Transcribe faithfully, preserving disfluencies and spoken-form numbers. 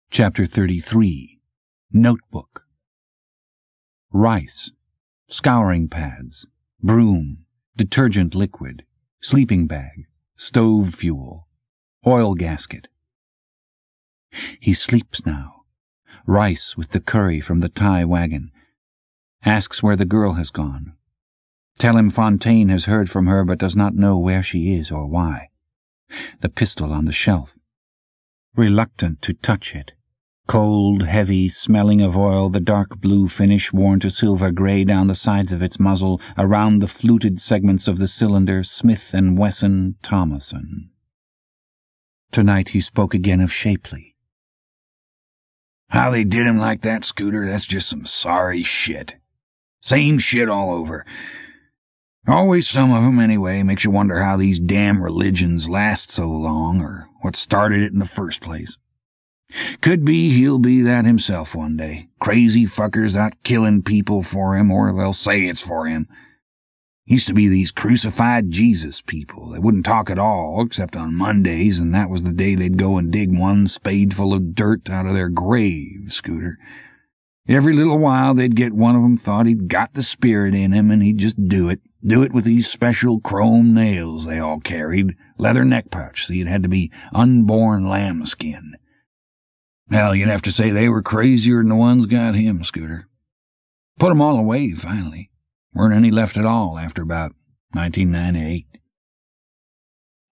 Chapter thirty-three. Notebook. Rice, scouring pads, broom, detergent liquid, sleeping bag, stove fuel, oil gasket. He sleeps now. Rice with the curry from the Thai wagon. Asks where the girl has gone. Tell him Fontaine has heard from her but does not know where she is or why. The pistol on the shelf. Reluctant to touch it. Cold, heavy, smelling of oil, the dark blue finish worn to silver grey down the sides of its muzzle, around the fluted segments of the cylinder, Smith and Wesson Thomason. Tonight he spoke again of Shapley. How they did him like that, Scooter, that's just some sorry shit. Same shit all over. Always some of 'em anyway. Makes you wonder how these damn religions last so long, or what started it in the first place. Could be he'll be that himself one day. Crazy fuckers out killing people for him, or they'll say it's for him. Used to be these crucified Jesus people. They wouldn't talk at all, except on Mondays, and that was the day they'd go and dig one spadeful of dirt out of their grave, Scooter. Every little while they'd get one of 'em thought he'd got the spirit in him, and he'd just do it. Do it with these special chrome nails they all carried, leather neck pouch, see it had to be unborn lambskin. Hell, you'd have to say they were crazier than the ones got him, Scooter. Put 'em all away, finally. Weren't any left at all after about nineteen ninety-eight.